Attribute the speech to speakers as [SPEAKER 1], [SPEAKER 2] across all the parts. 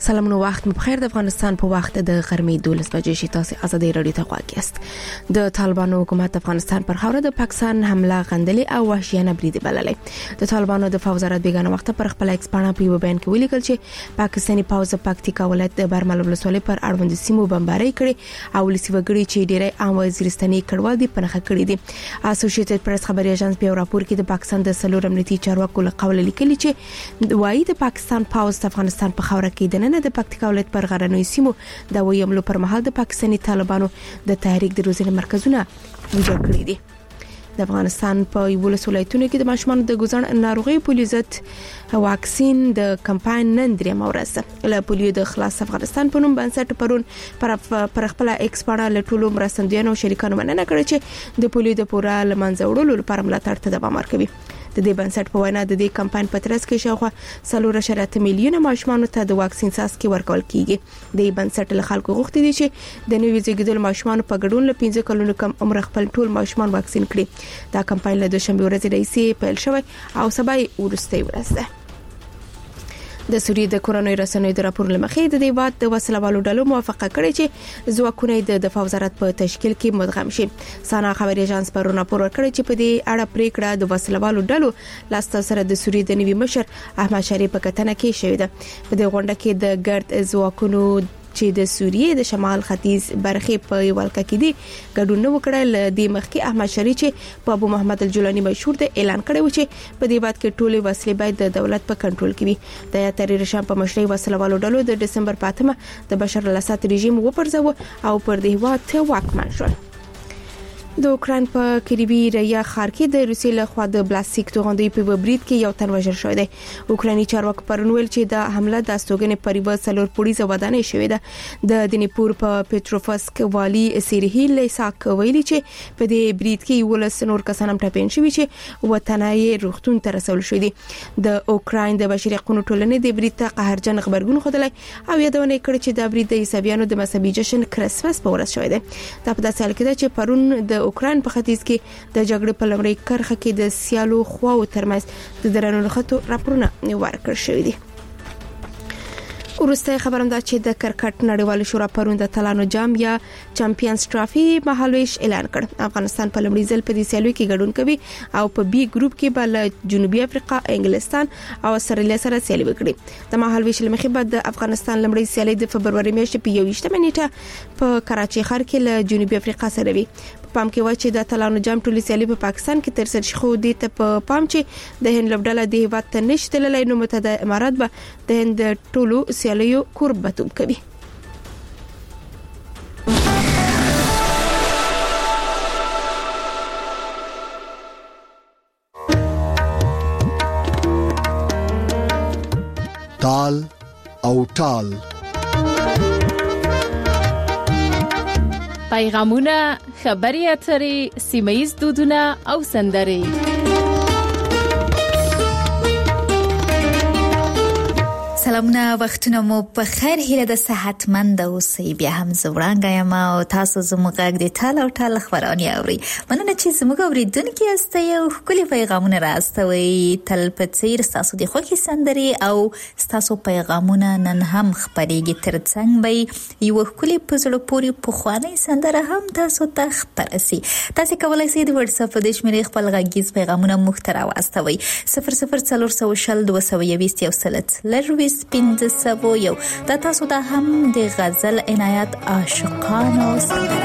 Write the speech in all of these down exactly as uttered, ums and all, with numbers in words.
[SPEAKER 1] سلامونه وخت مو بخیر. د افغانستان په وخت د غرمې دولس بجې شي. تاسو ازادي رادیو ته غواړئ یاست. د طالبانو حکومت افغانستان پر خاوره د پاکستان حمله غندلې او وحشیانه برید بللې. د طالبانو د فوز وزارت بیگانه وخت پر خپل ایکسپانه په بیان کې ولیکل چې پاکستاني پوځ پکتیکا ولایت د برمل ولسوالۍ پر اړوند سیمو بمباري کړې او ولسی وګړي چې ډېری عام وزیرستاني کډوال دي پنهخه کړی دي. اسوسییټډ پریس خبري اژانس په راپور کې د پاکستان د سلور امنیتي چارواکو له قول لیکلي چې وایي د پاکستان پوځ د افغانستان په خاوره کې د نن د پکتیکا ولایت پر غرنوي سیمو د ویملو پر مهال د پاکستاني طالبانو د تحریک د روزنې مرکزونه ویجاړ کړی دي. د افغانستان په ولس ولایتونو کې د ماشومان د ګوزن ناروغي پولیو ضد واکسین د کمپاین نن درې مورسه له پولیو د خلاص افغانستان په نوم بنسټ پرون پر پر خپل ایکسپانه له ټولو مرستندویانو شریکانو مننه کړې چې د پولیو د پوره لمنځه وړلو لپاره ملاتړ ته دوام ورکوي. د دې بنسټ په وینا د دې کمپاین په ترڅ کې شاوخوا څلور اعشاریه میلیونه ماشومان ته د واکسین څاڅکي ورکول کیږي. د بنسټ له خلکو غوښتي دي چې د نوي زیږیدل ماشومان په ګډون له پنځه کلونو کم عمر خپل ټول ماشومان واکسین کړي. دا کمپاین له دوشنبه ورځې راځي پیل شوی او سبا یې ورسته ورځ ده. د سوریې د کورونی رسنیو د راپور لمخې د دې واد د وسلوالو ډلو موافقه کړې چې ځواکونه د دفاع وزارت په تشکیل کې مدغم شي. سانا خبري اژانس پر راپور ورکړی چې په دې اړه پریکړه د وسلوالو ډلو لاسته سره د سوریې د نوي مشر احمد شریف په کتنه کې شوې ده. په دې غونډه کې د ګرد ځواکونو چې د سوریې د شمال ختیځ برخې په ولکه کې دي ګډون وکړل. د مخکې احمد شریف چې په ابو محمد الجولانی مشهور د اعلان کړی و چې په دې وخت کې ټولې وسلې باید د دولت په کنټرول کې وي. د تحریر شام په مشرۍ وسلوالو ډلو د دسمبر په اتمه د بشار الاسد رژیم وپرځاوه او پر دې هوا واکمن شول. د اوکراین په کریبي ریا ښار کې د روسیې له خوا د پلاستیک توغندۍ په برید کې یو تن وژل شوی دی. اوکرایني چارواکي پرونول چې د حمله د استوګنې پریوه څلور پولیسو ودانې شوې ده. د دنیپور په پټروفسک والی سیرهی لیساک ویلي چې په دې برید کې ولس نور کسان هم ټاپین شوي چې وطنای روغتون ته رسول شوی دي. د اوکراین د بشري حقوقو ټولنې د برید ته قهرجن خبرګون خوده او یادونه کړې چې د برید د عیسویانو د مذهبي جشن کرسمس په ورځ شوی دی. دا په داسې حال کې ده چې پرون د اوکراین په ختیځ کې د جګړې په لومړۍ کرخه کې د سیالو خواو ترمنځ د درنو خطو راپورونه ورکړل شوې دي. ورسته خبرم ده چې د کرکټ نړیوال شورا پرون د تلانو جام یا چمپیونز ټرافي مهالويش اعلان کړ. افغانستان په لومړي ځل په دې سیالو کې ګډون کوي او په بي ګروپ کې بل جنوبي افریقا، انګلستان او استرالیا سره سیالي وکړي. د مهالويش لمخې بعد د افغانستان لومړي سیالي د فبرवरी میاشتې په یوویشتمه نیټه په کراچي ښار کې له جنوبي افریقا سره وي. پام کې و چې د تلانو جام ټولي سیالي په پاکستان کې تر سره شخو دي ته په پام چې د هند لبډاله د هیواد ته نشته لای نو متحده امارات به د هند ټولو سیالیو قربتوب کوي.
[SPEAKER 2] تال او ټال
[SPEAKER 3] پیغامونه، خبري اترې، سیمایي دودونه او سندرې.
[SPEAKER 4] سلامونه، وختونه مو په خیر. هیله د صحتمند اوسئ. بیا هم زوړانګه یم او تاسو زموږ غږ د ټال او ټال خبرونه اورئ. مننه چې زموږ اوریدونکو یاست او ښکلي پیغامونه راستوي. تل په څیر تاسو د خوښي سندرې او تاسو پیغامونه نن هم خبرېږي. ترڅنګ به یو ښکلي په زړه پورې پخوانی سندره هم تاسو ته خبرسي. تاسو کولای شئ د واتس اپ د شمیرې خپل غږیز پیغامونه مخترا واستوي. صفر صفر څلور سوه شل دوه سوه یوویشت یو سلت لروي پنځه سوه یو. دا تاسو ته هم د غزل عنایت عاشقانو سندره.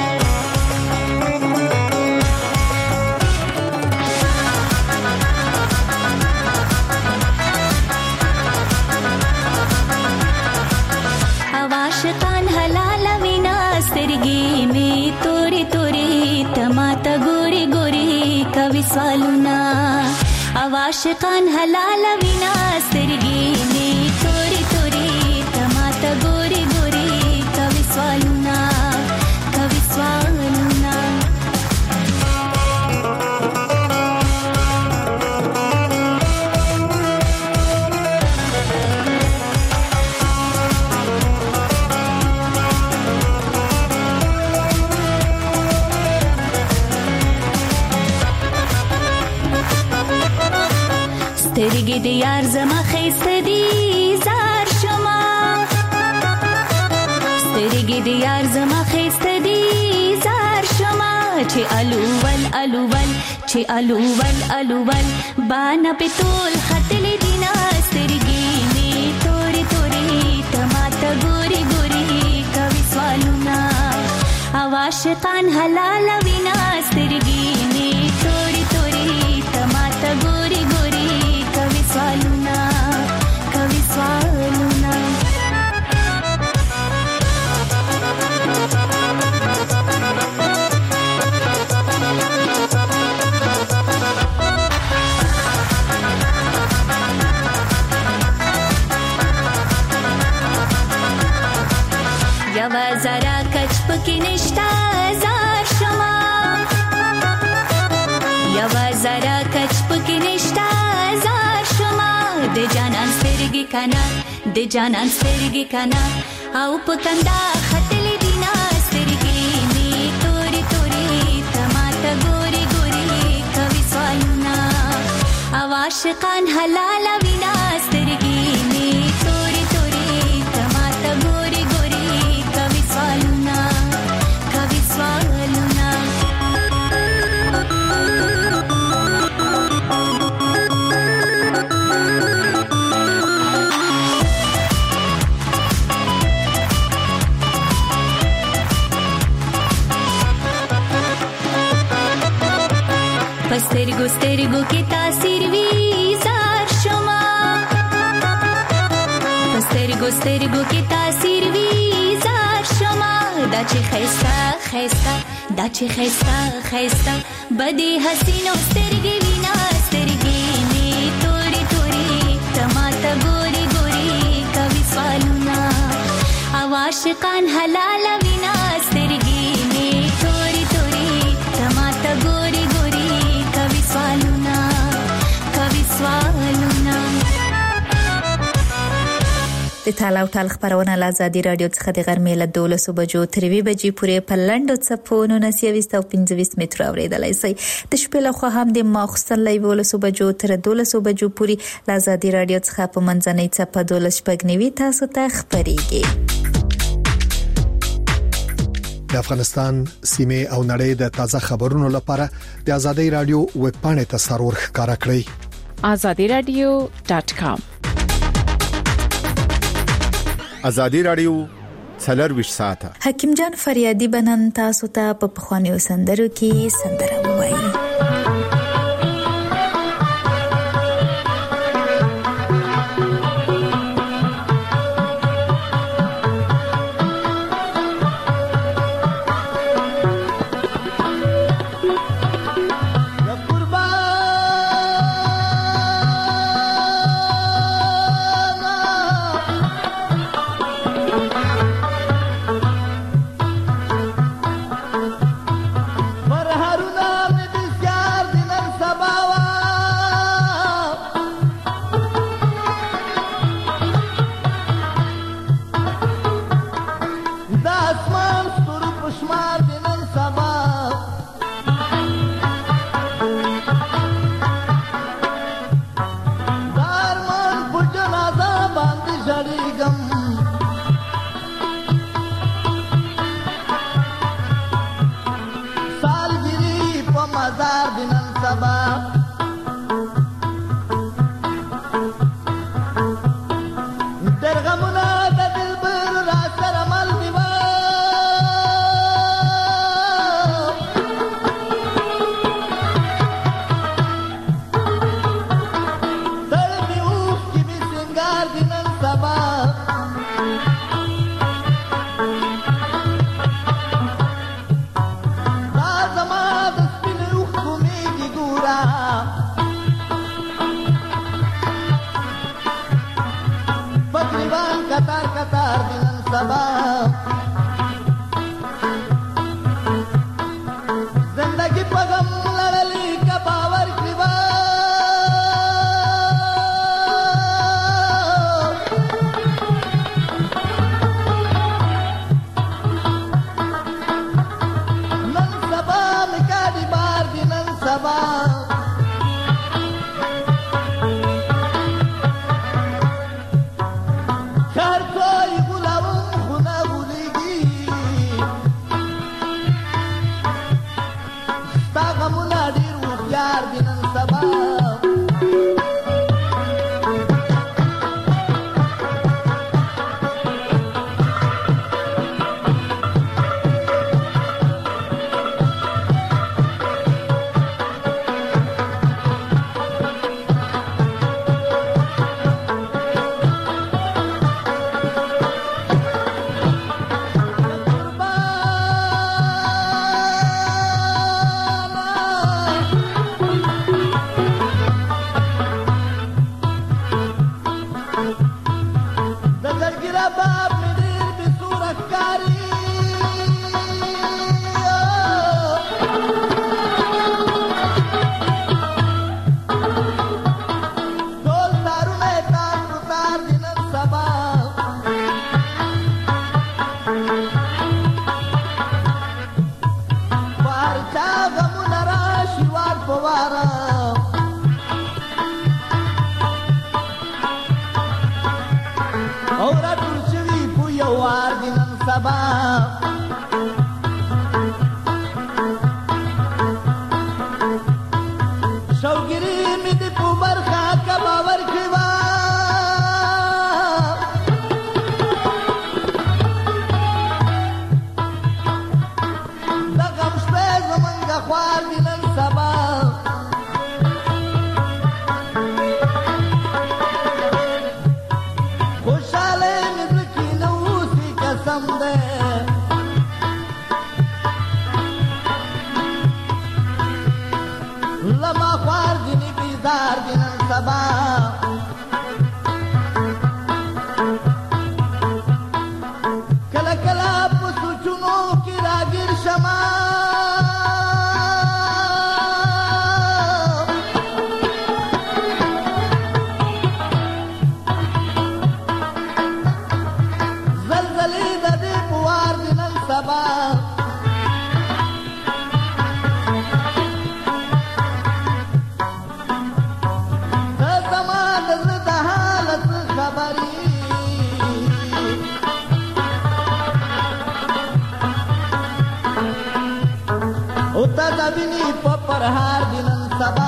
[SPEAKER 5] عاشقان حلال وینا سترګې می توري توري تماته ګوري ګوري کوي سوالونه. عاشقان حلال وینا سترګې می توري توري تماته ګوري ګوري کوي سوالونه کوي سوالونه. سترګې د یار زما خیسته دي زار شما سترګې د یار زما خسته دي زار شما چې الوول الوول چې الوول الوول باندې پتول خطل دینا سترګې می تورې تورې تماته ګوري ګوري کوي سوالونه عاشقان حلال وینا سترګې می تورې تورې تماته ګوري ګوري کوي سوالونه کوي سوالونه یوا زرا کچ پکې نشتا زار شما یوا زرا کچ پکې نشتا زار شما د جانان سترګې کنا د جانان سترګې کنا او پکندا خطل دینا سترګې می تورې تورې تماته ګوري ګوري کوي سوالونه او عاشقان حلال وینا سترګې می تورې تورې تماته ګوري ګوري کوي سوالونه کوي سوالونه پسترګو سترګو کې تاثیر وی زار شما پسترګو سترګو کې تاثیر وی زار شما دا چې خيستا خيستا دا چې خيستا خيستا بدی حسینو سترګې وینا سترګې می تورې تورې تماته ګوري ګوري کوي سوالونه او عاشقان حلال وینا سترګې می تورې تورې تماته ګوري ګوري کوي سوالونه کوي سوالونه
[SPEAKER 4] د تالاو ټال خبرونه له ازادي رادیو څخه د غرمې له دولسو بجو تر وی بجې پورې په لنډو څپو نونس یويست او پنځه ویشت متر اوریدلای شئ د شپې له خوا هم د ماخستن له دولسو بجو تر دولسو بجو پورې له ازادي رادیو څخه په منځنۍ څپه دولس شپږنیوي تاسو ته خبريږي
[SPEAKER 2] د افغانستان سیمه او نړۍ د تازه خبرونو لپاره د ازادي رادیو ویب پاڼه ته سرور ښکارا کړئ
[SPEAKER 3] azadi radio dot com
[SPEAKER 6] ازادي رادیو څلور ویشت ساعته
[SPEAKER 4] حکیم جان فریادي بنن تاسو ته په پخوانیو سندرو کې سندره وایي
[SPEAKER 7] Kar koi gulaum khuna bulegi چا غمونه راشي وار په واره او راټول شوي په یو وار دي نن سبا شوګیري مې دې په برخه که باور کړي وه د غم شپې زمونږ خوار دي نن سبا خوشحاله مې زړه کې نه اوسي قسم دی لما خوار دي نه بیزار دي نن سبا کله کله په سوچونو کې راګیر شمه زلزلې د دې په وار دي نن سبا ته زما د زړه د حالت خبرې او ته د وینې په پرهار دي نن سبا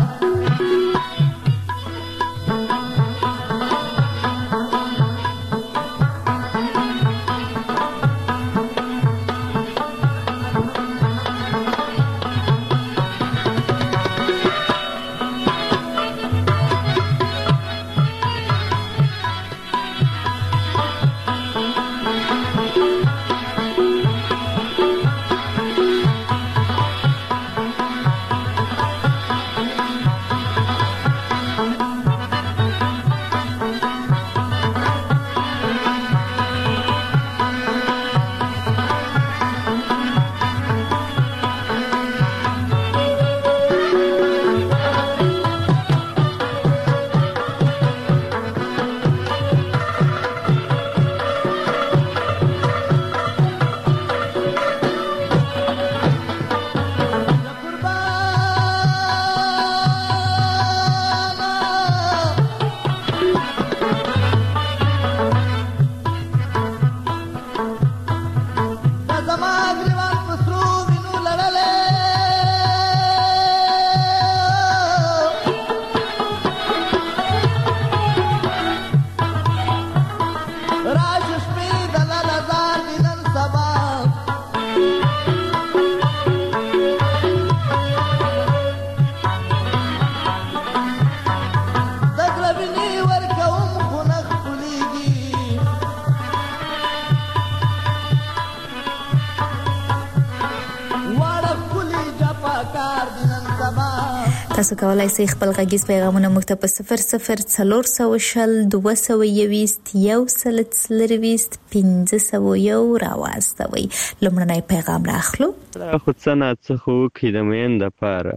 [SPEAKER 4] تاسو کولای شئ خپل غږیز پیغامونه موږ ته په صفر صفر څلور سوه شل دوه سوه یویشت یو سل څلرویشت پنځه سوه یو راواستوئ. لومړنی پیغام راخلو.
[SPEAKER 8] خو څه نه څه خو وکړي د مین دپاره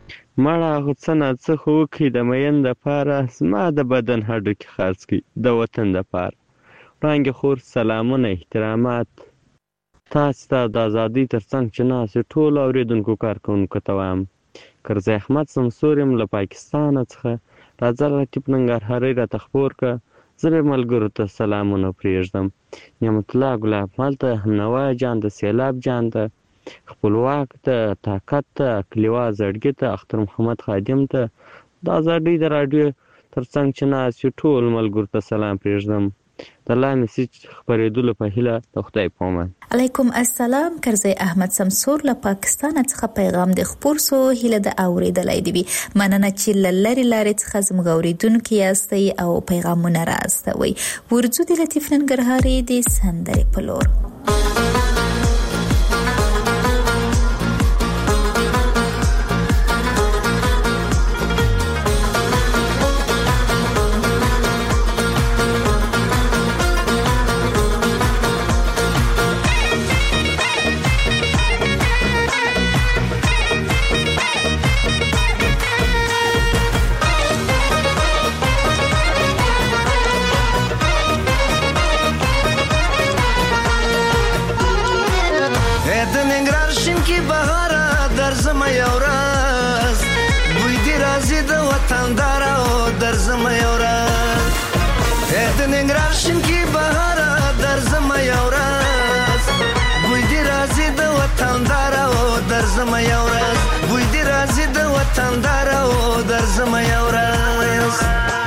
[SPEAKER 8] مړه خو څه نه څه خو وکړي د مین دپاره زما د بدن هډوکي خرڅ کړي د وطن دپاره. وړانګې خور سلامونه احترامات تاسو ته د ازادۍ تر څنګ چې ناست ټولو اورېدونکو کارکوونکو ته وایم کرزی احمد سمسور یم له پاکستانه څخه راځه لطیف ننګرهارۍ راته خپور کړه. زه به ملګرو ته سلامونه پرېږدم. نعمت الله ګلاب مال ته همنوای جان ته سیلاب جان ته خپلواک ته طاقت ته کلیوا زړګي ته اختر محمد خادم ته د ازادۍ د راډیو تر څنګ چې ناست ټول ملګرو ته سلام پرېږدم. د لا میسج خپرېدلو په هیله د خدای په امان.
[SPEAKER 4] علیکم السلام. کرزی احمد سمسور له پاکستان څخه پیغام د خپور سو هیله د اوریدلای دی. مننه چې لری لارې څخه زموږ اوریدونکو یاستئ او پیغامونه راستوي. ورځو د لطیف ننګرهاري د سندرې په لور.
[SPEAKER 9] وطندار او درځم یو ورځ د ننګرهار شین کې بهار درځم یو ورځ بوی دې راځي د وطندار او درځم یو ورځ بوی دې راځي د وطندار او درځم یو ورځ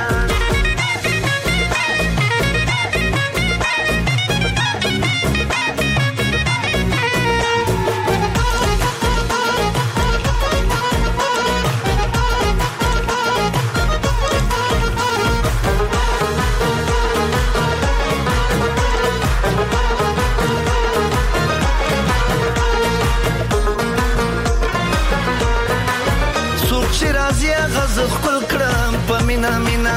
[SPEAKER 9] خپل کړم په مینا مینا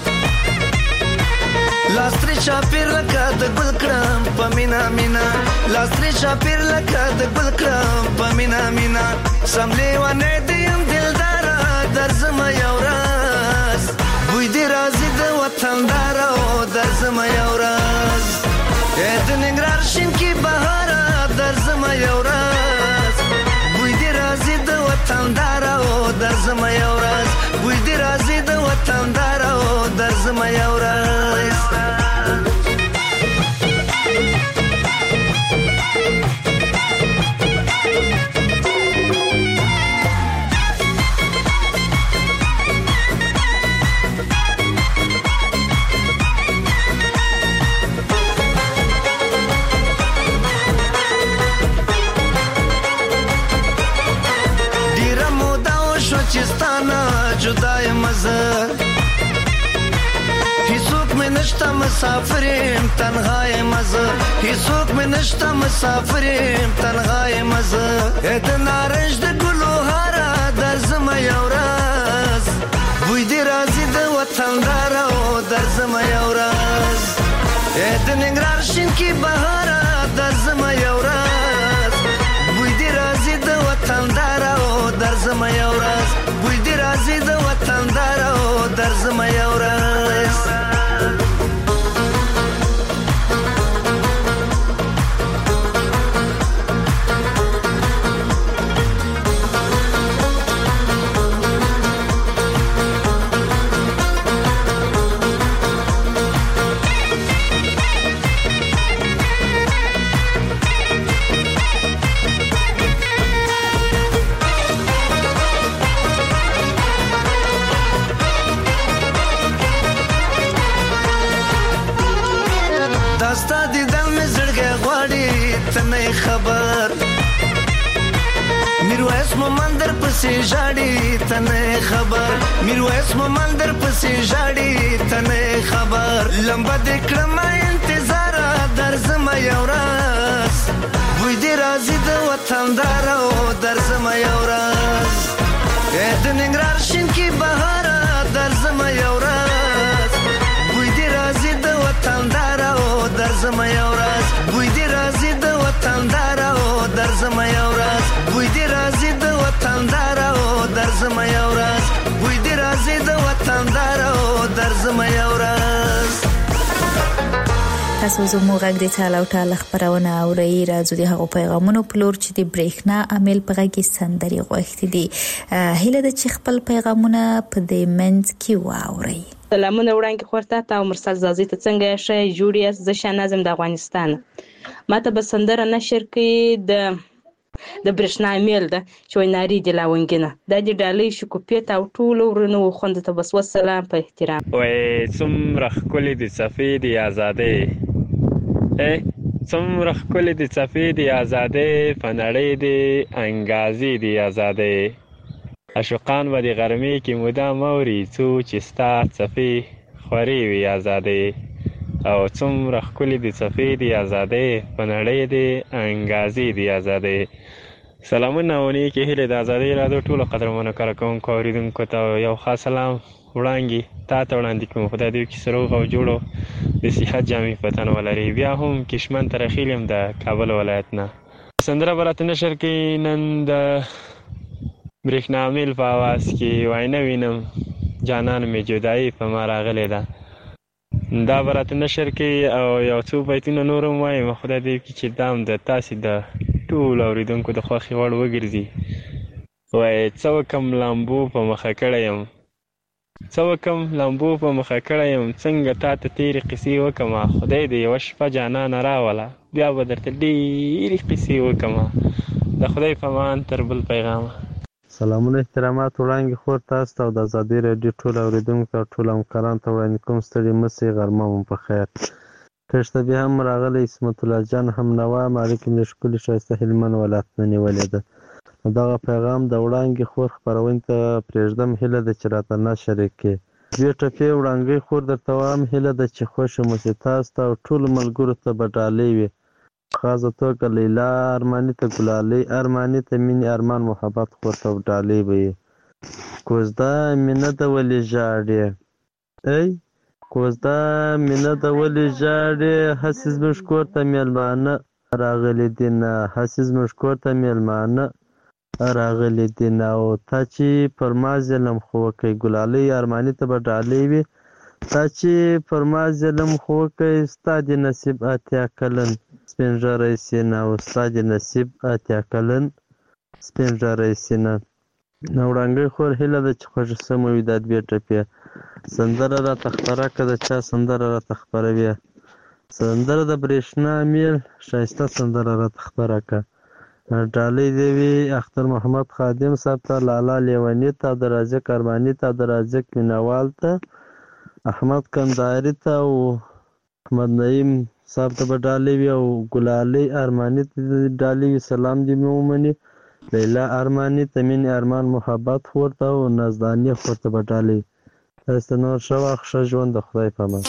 [SPEAKER 9] لاستري شاپیر لکه د ګل کړم په مینا مینا لاستري شاپیر لکه د ګل کړم په مینا مینا سملې ونه دیم دلدار درځم یو ورځ بوی دې راځي د وطندار او درځم یو ورځ د ننګرهار شین کې بهار درځم یو ورځ بوی دې راځي د وطندار او درځم یو ورځ بوی دې راځي د وطندار او درځم یو ورځ چستانا جدای مزه هیڅوک مې نشته مسافریم تنهاي مزه هیڅوک مې نشته مسافریم تنهاي مزه د نارنج د ګلو هارا درځم یو ورځ بوی دې راځي د وطندار او درځم یو ورځ د ننګرهار شین کې بهار درځم یو ورځ بوی دې راځي د وطندار او درځم یو ورځ بوی دې راځي د وطندار او درځم یو ورځ خبر میرویس مومن در پسې ژاړي تنه خبر میرویس مومن در پسې ژاړي تنه خبر لمبه د کړم انتظار درځم یو ورځ بوی دې راځي د وطندار او درځم یو ورځ د ننګرهار شین کې بهار درځم یو ورځ بوی دې راځي د وطندار او درځم یو ورځ بوی دې راځي د وطندار او درځم یو ورځ بوی دې راځي د وطندار او درځم یو ورځ بوی دې راځي د وطندار او درځم یو ورځ
[SPEAKER 4] تاسو زموږ غږ د ټال او ټال خبرونه اورئ راځو د هغو پیغامونو په لور چې د برېښنا عامل په غږ کې سندري غوښتي دي هیله ده چې خپل پیغامونه په دې منځ کې واورئ
[SPEAKER 10] سلامونه وړاندې خورته تا مرسل زازي ته څنګه شې جوړیاس ز شنازم د افغانستان ماته به سندره نشر کې د د برېښنا میل ده چې ویناري د لاونګینه د دې ډالۍ شکوپیت او ټول ورنو خوند ته بس والسلام په احترام
[SPEAKER 8] وای څومره خولې د صفې د آزادې ا څومره خولې د صفې د آزادې فنړې د انګازي د آزادې عاشقان و د غرمې کې مدام اوري څو چې ستا صفې خوري وي آزادې او څومره خولې د صفې د آزادې فنړې د انګازي د آزادې سلامونه ونی کې هله د آزادۍ راډیو ټولو قدرمنو کارکونکو اوریدونکو ته یو خاص سلام وړاندې تا ته وړاندې کوم خدای دې کې سروغ او جوړو د صحت جامع پتن ولري بیا هم کشمن ترخیلم د کابل ولایت نه سندره برات نشر کې نن د برېښنا میل په आवाज کې واینا وینم جانان می جدای په ما راغله ده دا برات نشر کې او یو څو بیتونه نورم وایم خدای دې کې چې دام د تاسو د ټول اوریدونکو د خوخي وړ وګرځي وای څو کم لامبو په مخه کړم څه وکم لمبو په مخه کړی یم څنګه تا ته تېرې قیسې وکمه خدای دې یوه شپه جانانه راوله بیا به درته ډېرې قیسې وکمه د خدای په امان تر بل پیغامه.
[SPEAKER 11] سلامونه احترامات وړاندې خور تاسو ته او د ازادي راډیو ټول اورېدونکو او ټول همکارانو ته وړاندې کوم ستړي مه سئ غرمه مو په خیر. کښته بیا هم راغلی عصمت الله جان هم نوا مالک مې ښکلي ښایسته هلمند ولایت نه نیولې ده. نو دغه پیغام د وړانګې خور خپرونې ته پرېږدم هیله ده چې راته نشر یې کړې. دوې ټپې وړانګې خور درته وایم هیله ده چې خوښه مو شي تاسو ته او ټولو ملګرو ته به ډالۍ وي. خاصه توګه لیلا ارماني ته ګلالۍ ارماني ته مینې ارمان محبت خور ته ډالۍ به یې. کوزده مینه ده ولې ژاړې ای کوزده مینه ده ولې ژاړې هسې زموږ کور ته میلمانه راغلي دي نه هسې زموږ کور ته میلمانه راغلي دي نه او تا چې پر ما ظلم خو وکړې ګلالۍ ارماني ته به ډالۍ وي. تا چې پر ما ظلم خو وکړې ستا د نصیب اتیا کلن سپین ږیری سینه او ستا د نصیب اتیا کلن سپین ږیری سینه. نو وړانګې خور هیله ده چې خوښه سمه وي دا دوې ټپې. سندره راته خپره که د چا سندره راته خپروي سندره د برېښنا میل ښایسته سندره راته خپره که. ډالۍ دې وي اختر محمد خادم صاحب ته لالا لیوني ته عبدالرازق ارماني ته عبدالرازق مینوال ته احمد کندهاري ته او احمد نعیم صاحب ته به ډالۍ وي او ګلالۍ ارماني ته ډالۍ وي سلام دې مې ومني. لیلا ارماني ته مینې ارمان محبت خور ته او نازدانې خور ته به ډالۍ. تاسو ته نور ښه وخت ښه ژوند د خدای په امان.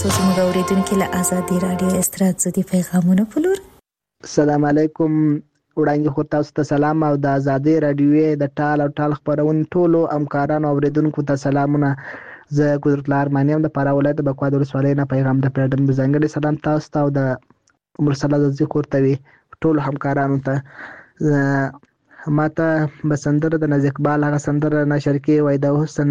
[SPEAKER 4] تاسو زموږ اوریدونکو له آزادي رادیو استراتیجي پیغامونه پلور.
[SPEAKER 12] السلام علیکم وړاندې خو تاسو ته سلام او د آزادي رادیو د ټال او ټال خبرونه ټولو همکارانو اوریدونکو ته سلامونه. زه قدرت الله ارمانیم د فراه ولایت د بکواد ولسوالۍ نه پیغام د پردم ځانګړي سلام تاسو ته او د مرسله د ذکر توي ټولو همکارانو ته. ماته بسندره د نزیکبال هغه سندره نشر کې وای د حسن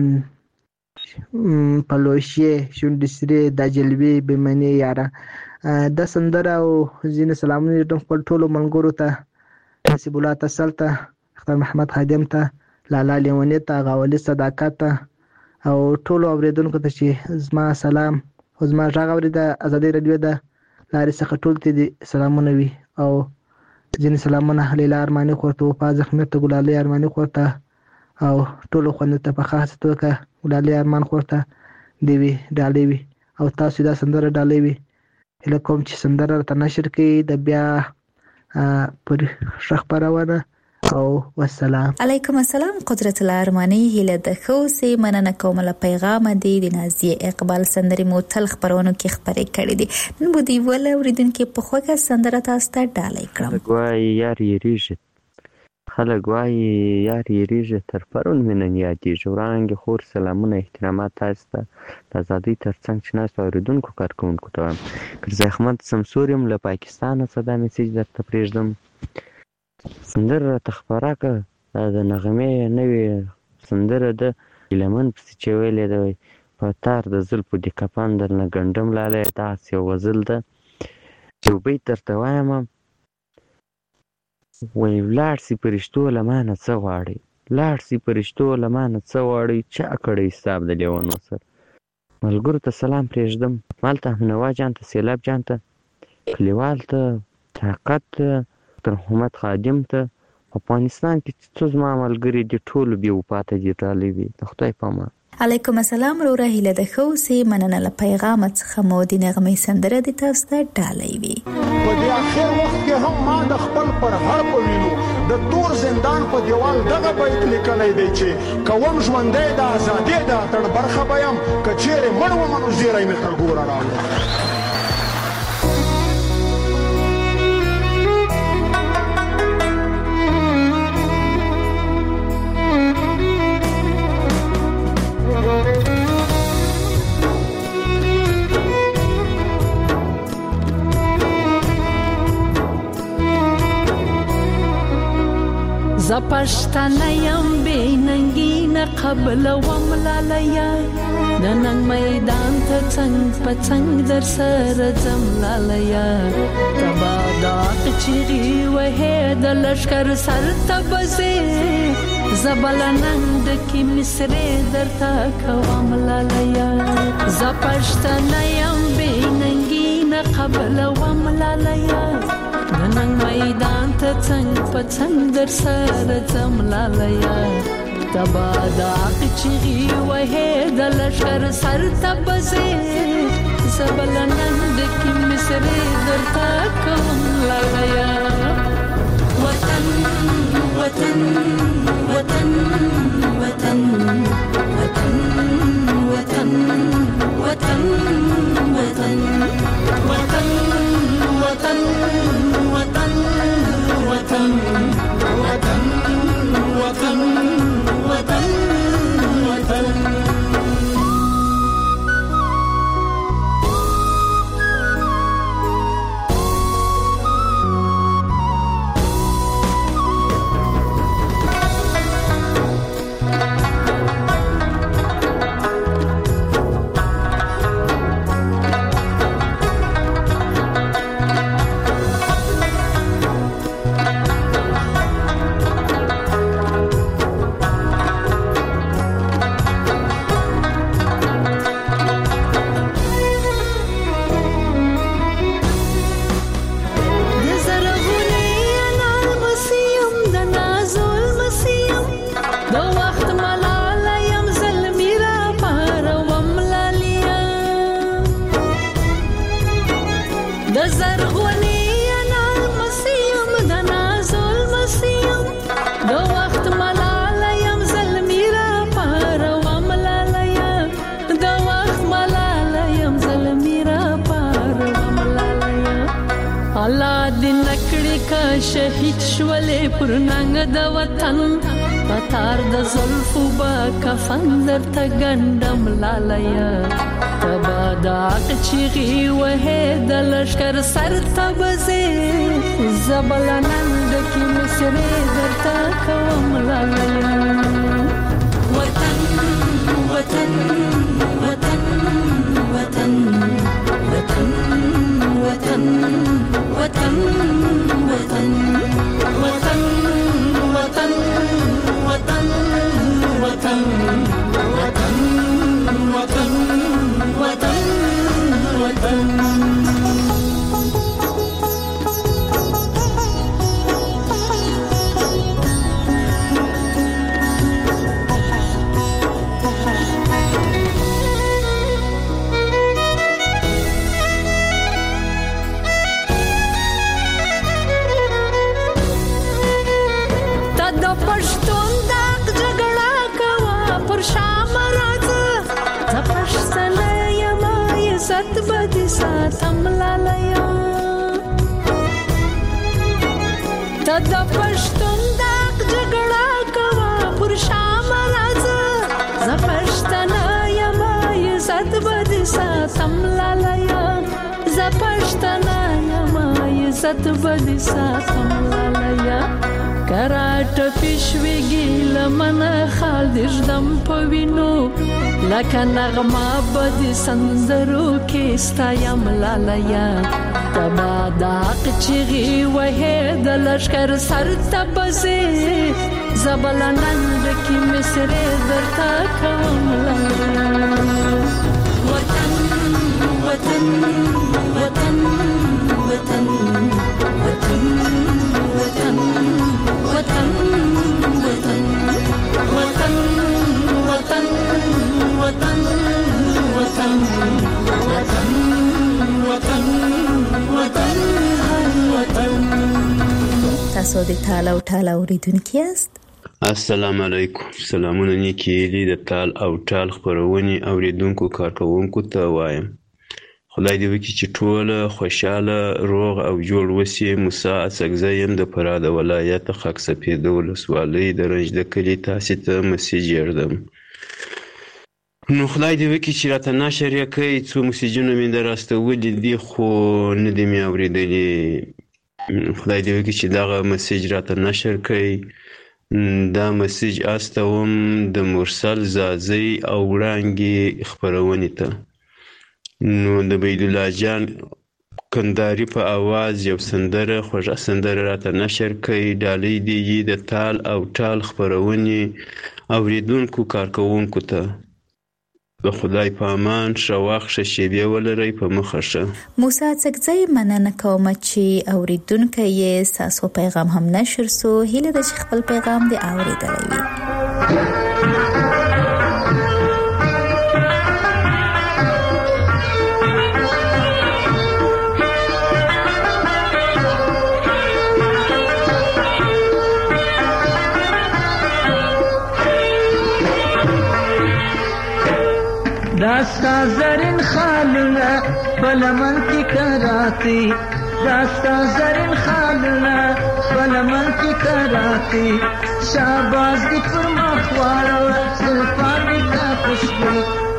[SPEAKER 12] پلوشیه شوندسری د جلوی بمنی یاره د سندره او زین سلامونه د خپل ټولو منګورو ته نصیب الله تسل ته اختر محمد خادم ته لالا لیونی ته غاولي صداقت ته او ټولو اوریدونکو ته چې زما سلام او زما غږ اورید آزادي رادیو د لارې څخه ټول ته سلامونه وي او ځین سلامونه لیلا ارماني خورته په ځخمه ته ګلالي ارماني خورته او ټولو خوند ته په خاص توګه ګلالي ارمان خورته دی وی ډالې وی او تاسو دا سندره ډالې وی هله کوم چې سندره ته نشر کې د بیا پر شخ پرونه او والسلام
[SPEAKER 4] علیکم السلام قدرت الله ارمانی هله د خو سي مننه کوم له پیغام دی د نازیه اقبال سندري مو تل خبرونو کې خبرې کړې دي نن بو دی ول اوریدونکو په خوګه سندره تاسو ته ډالې کړم.
[SPEAKER 8] ګوای یار یریږي خلک وایي یار یریږي تر پرون مې نن یادېږي. وړاندې خور سلامونه احترامات تاسو ته د ازادۍ تر څنګ چې ناستو اورېدونکو کارکوونکو ته وایم. کرزي احمد سمسور یم له پاکستانه څه دا میسیج درته پرېږدم. سندره راته خپره کړه د نغمې نوې سندره ده لمن پسې چې ویلې ده په تار د زلفو د کفن درنه ګنډم لالی داسې یو غزل ده. یو بیت درته وایم وای لاړ سي پرشتو له مانه څه غواړي لاړ سي پرشتو له مانه څه غواړي چا کړی حساب د لیونو سر. ملګرو ته سلام پرېږدم مالته نوا جان ته سیلاب جان ته کلیوال ته طاقت ته تر محمد خادم ته افغانستان کې څو زما ملګري دي ټولو بې وفاته دي ډالې وي د خدای په امان.
[SPEAKER 4] علیکم السلام رو رهیله د خو سي مننه له پیغام څخه مو د نغمې سندره د تاسو ته ډالې وي.
[SPEAKER 13] په دې اخر وخت کې هم ما د خپل پر هر په وینو د تور زندان په دیوال دغه بیت لیکلی دی چې کوم ژوندی د ازادۍ د اتڼ برخه به یم که چیرې مړ وم نو زیری مې تر ګوره راوړه.
[SPEAKER 14] ز پښتنه یم بې ننګي نه قبلوم لالیه د ننګ میدان ته څنګ په څنګ در سره ځم لالیه تبا داغ چیغې وهې د لښکر سر ته بځې زه بله ننګ ډکې مصرې درته کوم لالیه زه پښتنه یم بې ننګي نه قبلوم لالیه د ننګ میدان ته څنګ په څنګ در سره ځم لالیه تبا داغ چیغې وهې د لښکر سر ته بځې زه بله ننګ ډکې مصرې درته کوم لالیه. وطن وطن وطن وطن وطن وطن وطن وطن وطن وطن وطن وطن وطن وطن وطن وطن الله دې نکړي کا شهید شولې پر ننګ د وطن پتار د زلفو با کفن درته ګنډم لالیا تبا دا چیغي وه د لشکر سر تبزه زبلنند کی مصری درته کوم لالیا
[SPEAKER 5] وطن وطن وطن وطن وطن وطن وطن وطن وطن وطن وطن وطن وطن وطن وطن وطن
[SPEAKER 14] د پښتون داغ جګړه کوا پر شام راځه ز پښتنه یم عزت بد ساتم لالایا ز پښتنه یم عزت بد ساتم لالایا کراټ پښویږي لمن خال دې دم پوینو لکه نغمه بد سندرو کې ستایم لالایا تبا داق چیغي وه د لشکر سر تبزه زبلنند کی مصری درتا کوم
[SPEAKER 5] وطن وطن وطن وطن وطن وطن وطن وطن وطن وطن وطن وطن وطن وطن
[SPEAKER 4] تاسو د تال او ټال اوریدونکي یاست.
[SPEAKER 8] السلام علیکم. سلامونه نیکی دی د تال او ټال خبرونې اوریدونکو کارکونکو ته وایم. خدای دې وکړي چې ټول خوشاله روغ او جوړ وسی. موسی اڅکزی يم د فراه د ولایت خاک سپید ولسوالۍ د رنج د کلي تاسو ته مسیج یردم. نو خدای دې وکړي چې راته نشر یې کوي څو مسیجونه مې دراستولي دي خو نه دي مې اورېدلي. خدای دې وکړي چې دغه مسیج راته نشر کوي. دا مسیج استوم د مرسل زازی او وړانګې خبرونې ته. نو د بيد الله جان کنداري په आवाज یو سندره خوږه سندره راته نشر کوي. ډالۍ دی د تال او ټال خبرونې اوریدونکو کارکونکو ته د خدای په امان شواخ شیبه ولري په مخه شه.
[SPEAKER 4] موسی اڅکزی مننه کوم چې اوریدونکو یې ساسو پیغام هم نشر سو. هیله د خپل پیغام دی اوریدلای وي.
[SPEAKER 15] داستا زرین خالنا بلمن کی کراتی داستا زرین خالنا بلمن کی کراتی شاباز دی پر مخوارا سلطان دی تا خوشبو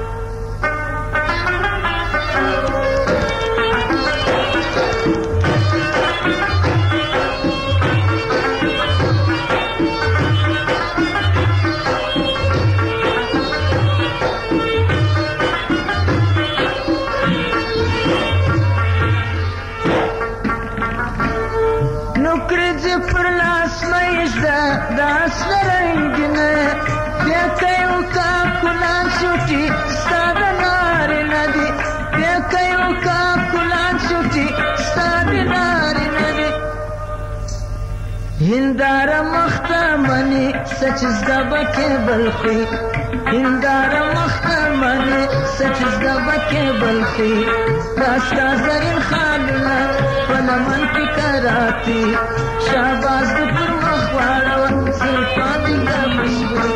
[SPEAKER 15] داس رنگینه بیکایو کا کلان شوٹی ستاد نار ندی بیکایو کا کلان شوٹی ستاد نار ندی هندار مختمنی سچز دبکه بلخی هندار مختمنی سچز دبکه بلخی داستا زرین خالنا فلمن کی کراتی شاباز دی پر مخوارا سلطان دی دا مشبور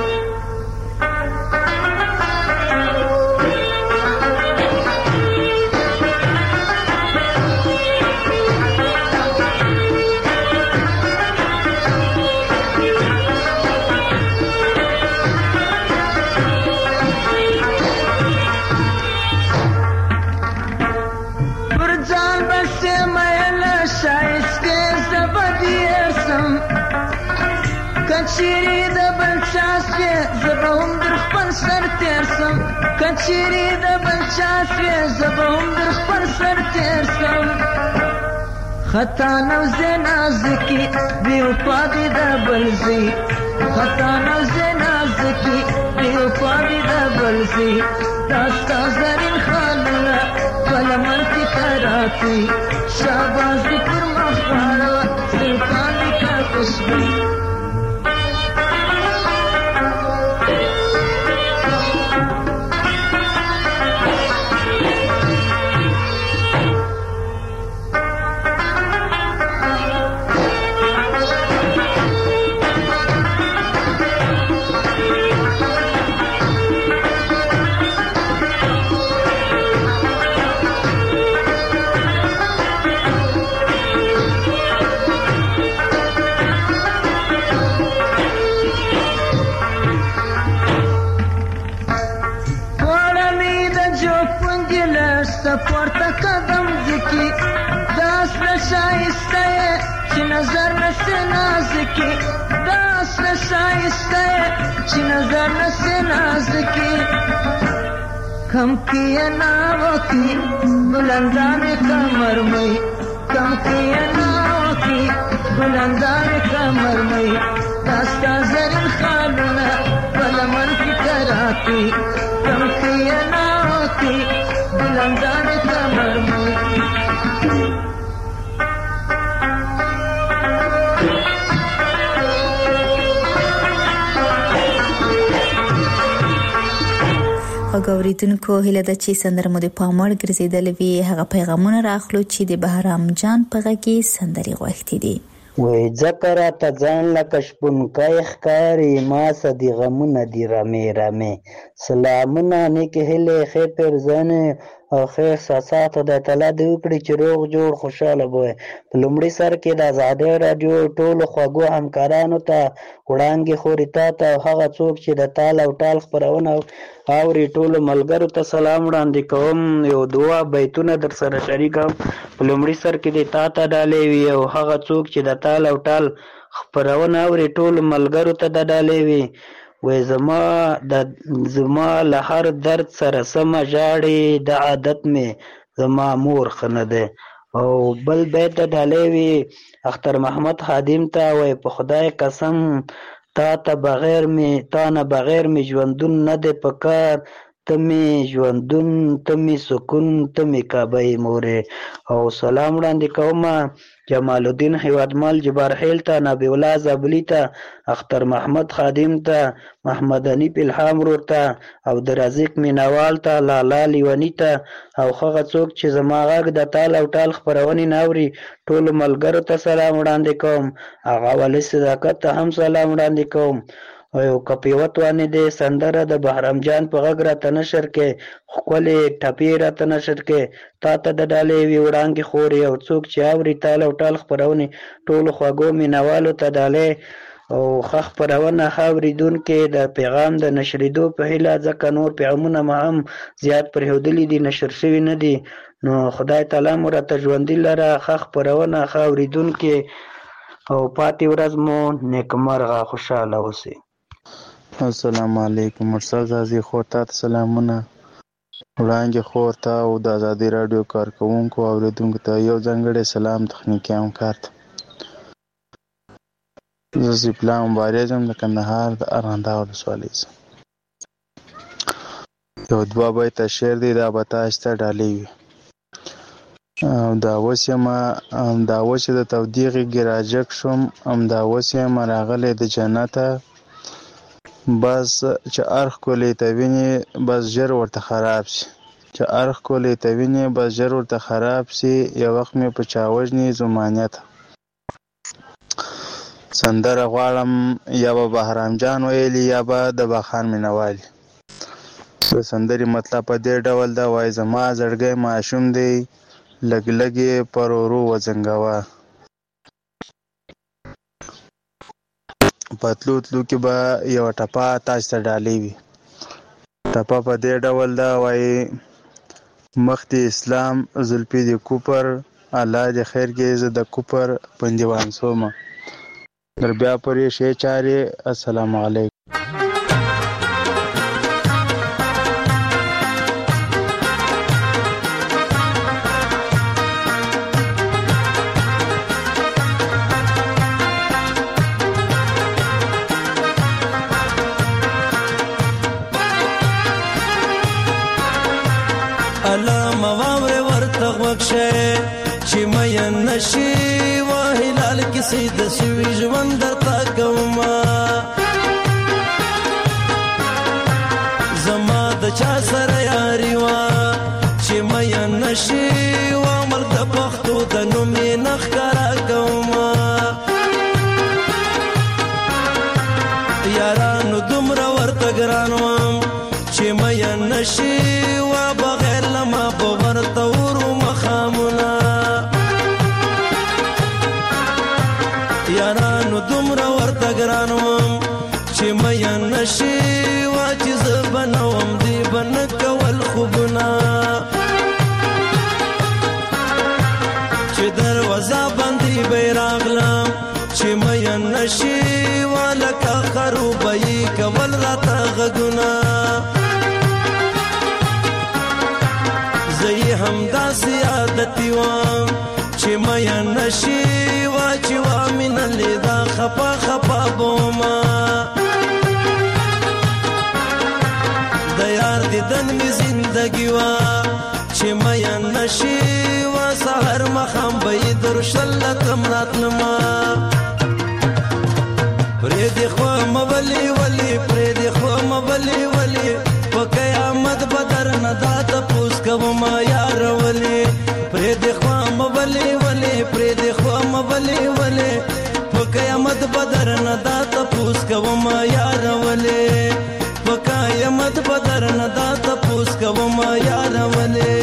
[SPEAKER 15] کچېرې د بل چا شوې زه به هم در خپل سر تېر سم کچېرې د بل چا شوې زه به هم در خپل سر تېر سم خطا نوزې نازکي بې وفا دې د بل ځي خطا نوزې نازکي بې وفا دې د بل ځي دا ستا زرین خالونه په لمن کې تراکي شاباس دې پر مخ غواړه زلفان دې که خوشبو پورته قدم ځکي داس نه شایسته یې چې نظر نسې نازکي داس نه شایسته یې چې نظر نسې نازکي کم کې یې ناوکي بلندانې کمرمۍ کم کې یې ناوکي بلندانې کمرمۍ دا ستا زرین خالونه په لمن کې تراکي کم کې یې ناوکي بلندانې کمرمۍ
[SPEAKER 4] غږ اورېدونکو هیله ده چې سندره مو د پام وړ ګرځېدلې وي هغه پیغامونه راخلو چې د بهرام جان په غږ کې سندرې غوښتې دي
[SPEAKER 16] وای ځکه راته ځان لکه شپونکی ښکاري ما څه دي غمونه دي رمې رمې سلامونه نیکې هیلې ښې پیرزنې او ښې احساسات خدای تعالی دې وکړي چې روغ جوړ خوشحاله به وي په لومړي سر کې د ازادۍ راډیو ټولو خوږو همکارانو ته وړانګې خورې تا ته او هغه څوک چې د تال او ټال خپرونه اوري ټولو ملګرو ته سلام وړاندې کوم یو دوه بیتونه در سره شریکم په لومړي سر کې دې تا ته ډالۍ وي او هغه څوک چې د تال او ټال خپرونه اوري ټولو ملګرو ته د ډالۍ وي وای زما د زما له هر درد سره سمه ژاړې د عادت مې زما مور ښه نه دی او بل بیت د ډالۍ وي اختر محمد خادم ته وای په خدای قسم تا ته بغیر مې تا نه بغیر مې ژوندون نه دی په کار ته مې ژوندون ته مې سکون ته مې کعبه مورې او سلام وړاندې کومه جمال الدین هیوادمل جبارحیل ته نبی الله زابلی ته اختر محمد خادم ته محمد انیپ الهام ورور ته او د رزق مینوال ته لالا لیونی ته او هغه څوک چې زما غږ د تال او ټال خپرونې ناوري ټولو ملګرو ته سلام وړاندې کوم هغه ولې صداقت ته هم سلام وړاندې کوم او یو کپیوت وانه دې سندره د بهرام جان په غږ راته نشر کې ښکلې ټپې راته نشر کې تا ته د ډالۍ وي وړانګې خورې او څوک چې اوري تال او ټال خپرونې ټولو خوږو مینوالو ته ډالۍ او ښه خپرونه ښه اورېدونکي د پیغام د نشرېدو په هیله ځکه نور پیغامونه ما هم زیات پرېښودلي دي نشر شوي نه دي نو خدای تعالی مو راته ژوندي لره ښه خپرونه ښه اورېدونکي او پاتې ورځ مو نیکمرغه خوشحاله اوسئ.
[SPEAKER 17] السلام علیکم مرسل زازي خور ته سلامونه وړانګې خور ته او د ازادي راډیو کارکوونکو او اوریدونکو ته یو ځانګړی سلام تخنیکي همکار ته زه سپلا مبارز یم د کندهار د ارغنداو ولسوالۍ څخه یو دوه بیته شعر دی دا به تاسو ته ډالۍ وي دا اوس یم دا اوس د تودې غېږې راجګ شوم همدا اوس یم راغلی د جنته بس چې ارخ کولی ته ویني بس ژر ورته خراب شي چې ارخ کولی ته ویني بس ژر ورته خراب شي یو وخت مې په چا وژني زمانیت سندره غواړم یا به بهرام جان ویلي یا به د باخان مینوالي د سندرې مطلب په دې ډول ده وایي زما زړګی ماشوم دی لږ لږ یې پر ورو وزنګوه په تلو تلو کې به یوه ټپه تاسو ته ډالۍ وي ټپه په دې ډول ده وایي مخ د اسلام زلفې د کوپر الله دې خیر کې زه د کوپر بندیوان شومه در بیا پرې شی چارې. السلام علیکم.
[SPEAKER 9] چې مې نشي و هلال کې سید سوي ژوند درته کوما زما د چا سره یاري وا چې مې نشي و مل د پختو د نومې نخرا کوما یارانو دومره ورته ګران وم چې مې نشي و بغیر لما په ورته ورو مخامونه یارانو دومره ورته ګران وم چې مې نشي وا چې زه بنوم دی بن کول خوبونه چې دروازه باندې بیراغلم چې مې نشي وا لکه خروبې کول راته غږونه زه هم داسې عادتي وم چې مې نشي وا چې وا من لیدا خپا خپا بوما د یار دیدن می زندگی وا چې مې نشي وا سحر مخام به درشل تمراتلما پرې دی خو مولي ولي پرې دی خو مولي ولي په قیامت بدر نه دات پوس کوم یار ولي پرې دی خو مولي ولي پرې دی خو مولي ولي په قیامت بدر نه دات پوس کوم یار ولي په قیامت بدر نه دات پوس کوم یار ولي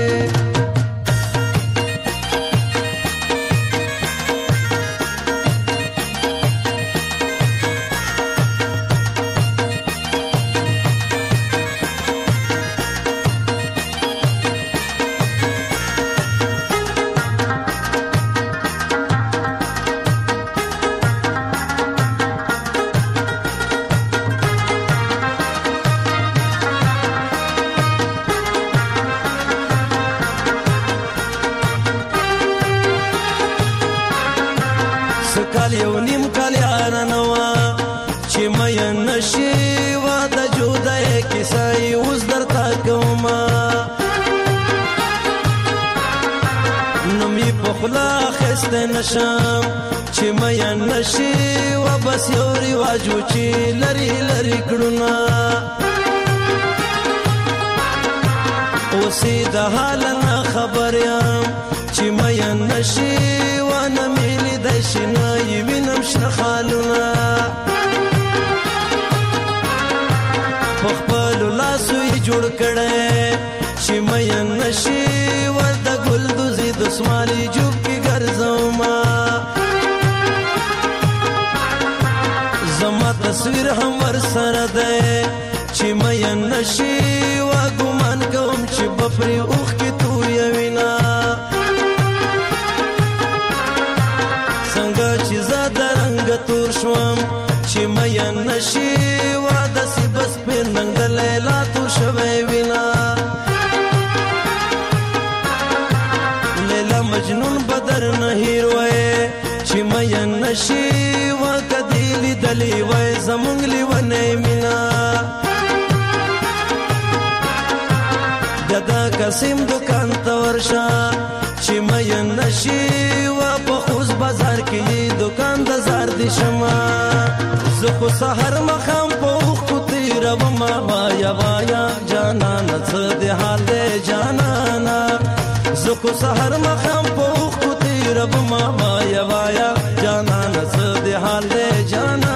[SPEAKER 9] کال یو نیم کال یارانه وا چې مې نشي وا د جودای کیسای اوس درته کوما نو می په خلا خسته نشم چې مې نشي وا بس یو رواجو چې لری لری کړونه اوسې د حال نه خبر یم چې مې نشي وا نه ملي د شنه وینم شنه خالونه په خپل لاسو یې جوړ کړی چې مې نشي وا د ګل دوزي د سمالي جوب کې ګرځوما زما تصویر هم ور سره ده چې مې نشي وا ګمان کوم چې بفري اوخ کې تو یې وینا څنګه چې زاد رنگ تور شوم چې مې نشي وا د سی بس په ننګ لیلا تو شوي وینا لیلا مجنون بدر نه هیروي چې مې نشي وا کدی لیدلې وای زمونږ لیونه مینا ددا قسم دکان ته ورشه چې مې نشي وا په خوز بازار کې دکان د زار دي شمه زه خو سحر مخام په خو تیر وما وایا وایا جانا نڅ دې حال دې جانا زه خو سحر مخام په خو تیر وما وایا وایا جانا نڅ دې حال دې جانا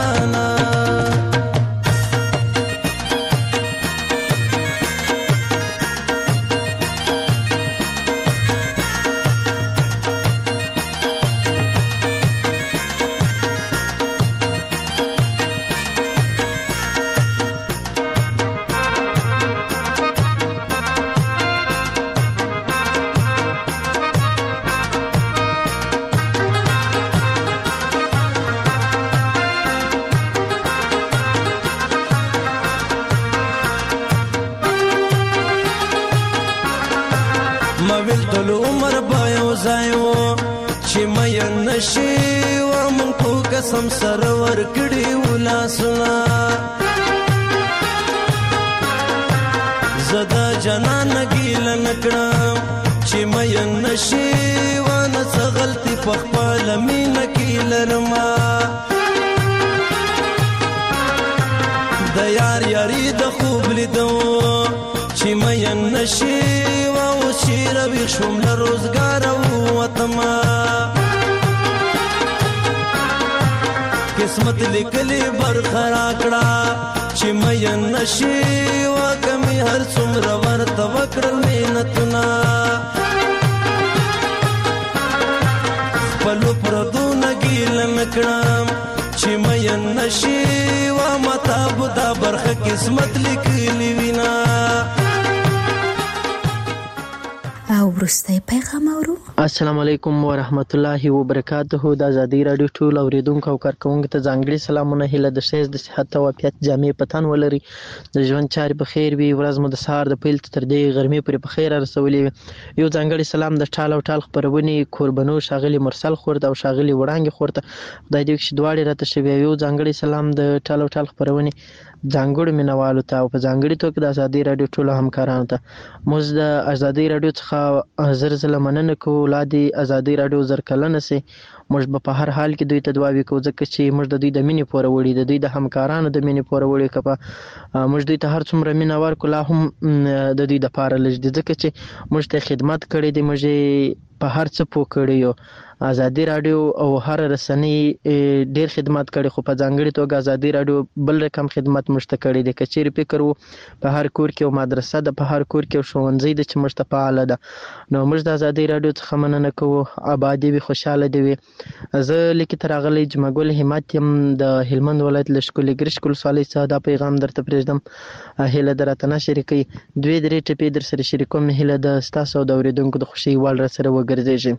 [SPEAKER 9] چې مې نشي و مونږ په قسم سره ورکړي ولاسونه زدا جنان ګیل نکړم چې مې نشي و نه څه غلطي په خپل مینه کې لرما د یار یاري د خوب لیدو چې مې نشي و چې روي شوم له روزګار او وطما قسمت لیکلي برخه راکړه چې مې نشي و کمی هر څومره ورته وکړل مینتونه خپلو پردونه ګیل نکړم چې مې نشي و متا بودا برخه قسمت لیکلي وینا
[SPEAKER 4] او وروستی پیغام اورو.
[SPEAKER 18] السلام علیکم ورحمت الله وبرکاته. د ازادي رادیو ټول اوریدونکو او کارکونکو ته ځانګړي سلامونه. هیله د ښه د صحت او عافیت جامې په تن ولري. د ژوند چارې په خیر وي. ورځ مو د سهار د پیل تر دې غرمې پورې په خیر رسولې وي. یو ځانګړي سلام د ټال او ټال خبرونې کوربنو ښاغلي مرسل خورد او ښاغلي وړانګې خورد. خدای دې وکړي دواړې راته شوي. یو ځانګړي سلام د ټال او ټال خبرونې ځانګړو مینوالو ته او په ځانګړي توګه د ازادي رادیو ټولو همکارانو ته. موږ د ازادي رادیو څخه زر زله مننه کوو. ولادي ازادي رادیو زر کلنه سي. موږ به په هر حال کې دوی ته دعاوې کوو ځکه چې موږ د دوی د مینې پوره وړي د دوی د همکارانو د مینې پوره وړي که په موږ دوی ته هر څومره مینه ورکړو لا هم د دوی دپاره لږ دي ځکه چې موږ ته خدمت کړی دی. موږ په هر څه پوه کړی یو. ازادي رادیو او هر رسنۍ ډیر خدمت کړي خو په ځانګړي توګه ازادي رادیو بل رقم خدمت موږ ته کړی دی. که چیرې فکر و په هر کور کې یو مدرسه ده په هر کور کې یو ښوونځی ده چې موږ ته فعاله ده نو موږ د ازادي رادیو څخه مننه کوو. اباد دې وي خوشحاله دې وي. زه لیکې ته راغلی جمعګل همت یم د هلمند ولایت له ښکلې ګرشک ولسوالۍ څخه. دا پیغام درته پرېږدم. هیله ده راته نه شریکوئ. دوې درې ټپې در سره شریکوم. هیله ده ستاسو او د اورېدونکو د خوښۍ وړ را سره وګرځېږي.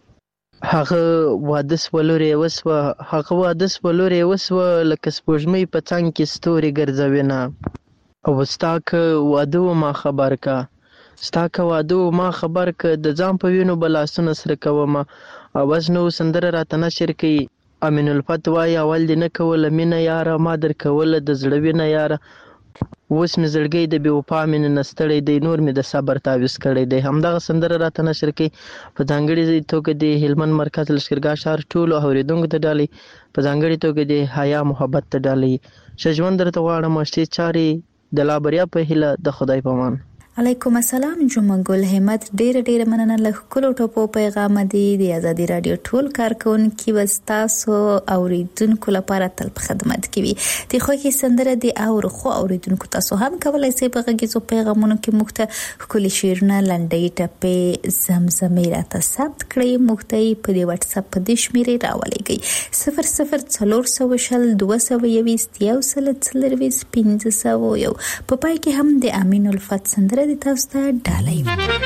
[SPEAKER 18] هغه واده سوه لور یې وسوه هغه واده سوه لور یې وسوه لکه سپوږمۍ په څنګ کې ستوري ګرځوینه او ستا که واده و ما خبر که ستا که واده و ما خبر که د ځان په وینو به لاسونه سره کومه. اواز نو سندره راته نشر کوي. امین الفت وایي اول دې نه کوله مینه یاره ما در کوله د زړه وینه یاره اوس مې زړګی د بې وفا مینې نه ستړی دی نور مې د صبر تعویض کړی دی. همدغه سندره راته نشر کوي. په ځانګړې توګه د هلمند مرکز لښکرګاه ښار ټولو اورېدونکو ته ډالۍ په ځانګړې توګه د حیا محبت ته ډالۍ. ښه ژوند درته غواړم. ښې چارې د لا بریا په هیله د خدای په امان.
[SPEAKER 4] علیکم السلام. جمعه ګل همت ډیره ډیره مننه له ښکلو ټپو پیغام دی. د ازادي رادیو ټول کارکونکي و ستاسو اوریدونکو لپاره تل په خدمت کې وي. د خوښي سندره دی او خو اوریدونکو تاسو هم کولای شئ په غږیزو پیغامونو کې موږ ته ښکلي شعرونه لنډۍ ټپې زمزمې راته ثبت کړئ. موږ ته په دې واتس اپ په دې شمیرې راولېږئ صفر صفر څلور سوه شل دوه سوه یویشت یو سل څلرویشت پنځه سوه یو. په پای کې هم د امین الفت سندره د تاسو ته ډالۍ.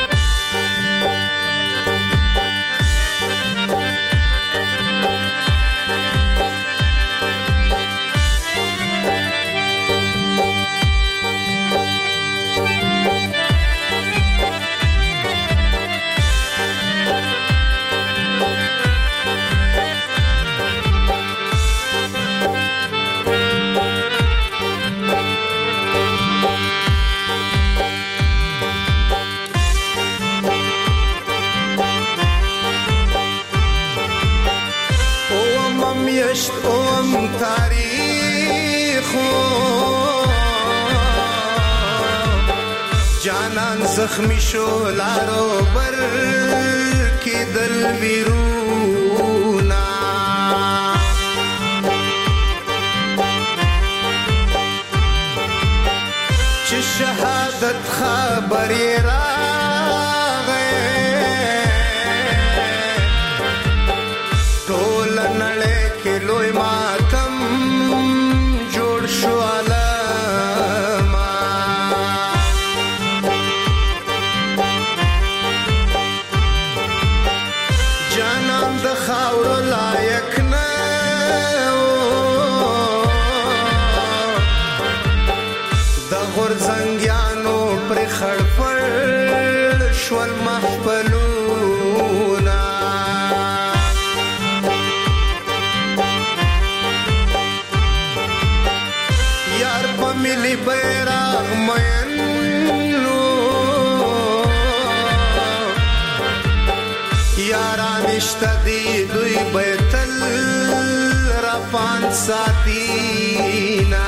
[SPEAKER 9] اوم تاریخو جانان زخمی شو لارو بر کی دل ویرونا چه شهادت خبری را لوی ماتم جوړ شو علما جانان د خاور لایق نه د غورځنګیانو پر خړپړ شول محفلونا ملي بیرغ مینو یاران اشته دی دوی بیتل رپان ساتینا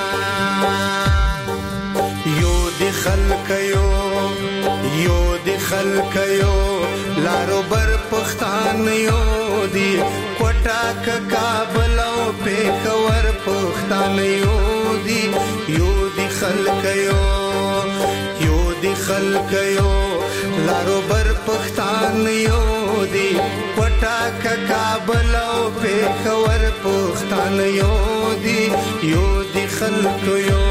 [SPEAKER 9] یو دی خلکیو یو دی خلکیو لارو بر پختان یو دی کوټاک کابل او پیښور پختان یو دی یو دی خلکیو یو دی خلکیو لارو بر پختان یو دی کوټاک کابل او پیښور پختان یو دی یو دی خلکیو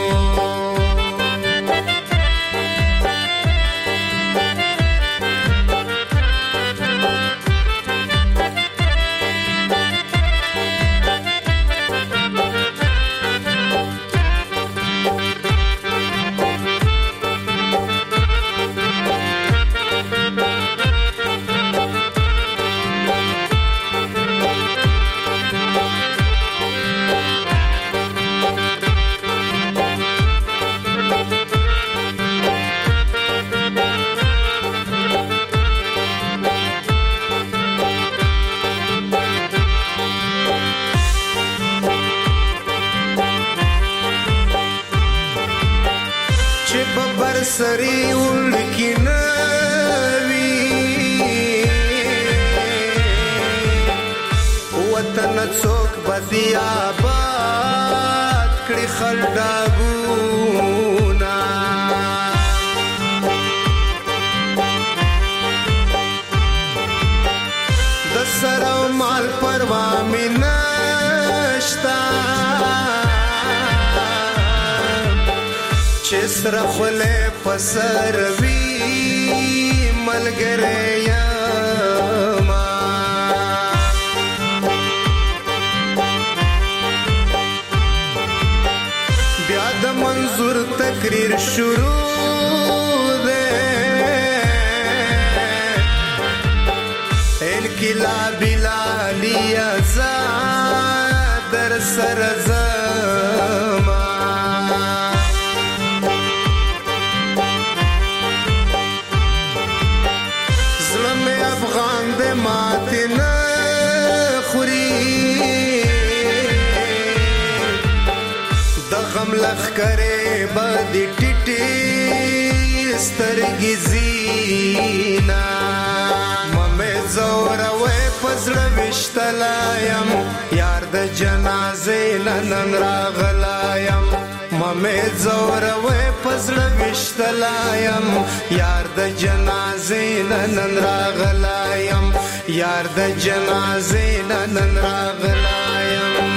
[SPEAKER 9] سری اولکی نوی وطن څوک بدی آباد کړي خلډاګونا د سره مال پروا مې نشتا چې سره خله پسر وی ملګری یما بیا د منظور تقریر شروع ده انقلابی لالی آزاد در سر زما افغان دے ماتی نخوری دغم لخ کرے بدی ٹیٹی سترگی زینا ممی زوروی پزر وشتلایم یار د جنازے ننن راغلایم ممی زوروی پزر وشتلایم یار د جنازے ننن راغلایم یار د جنازے ننن راغلایم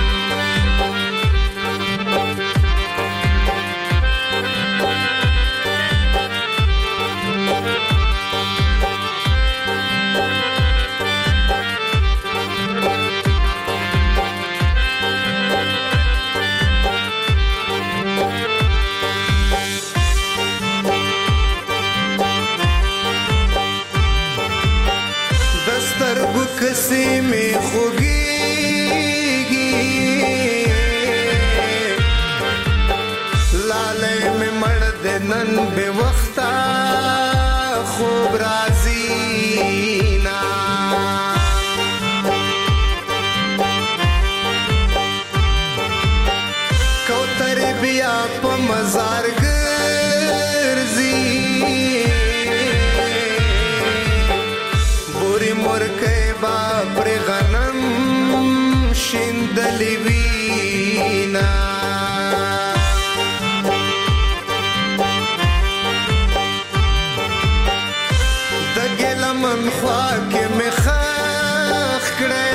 [SPEAKER 9] کسی میں خوگیگی لالے میں مرد نن بے وقتا خوب رازینا کوتر بیا پا مزار گرزی بوری مرکے باپر غنم شندلی وینا دگل من خواک میں خاک کڑے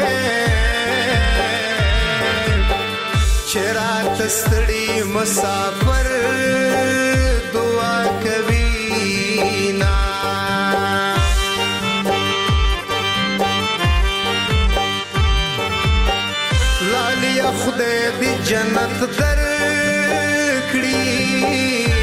[SPEAKER 9] چرات ستڑی مسافر دعا کوینا خدای دی جنت در کړی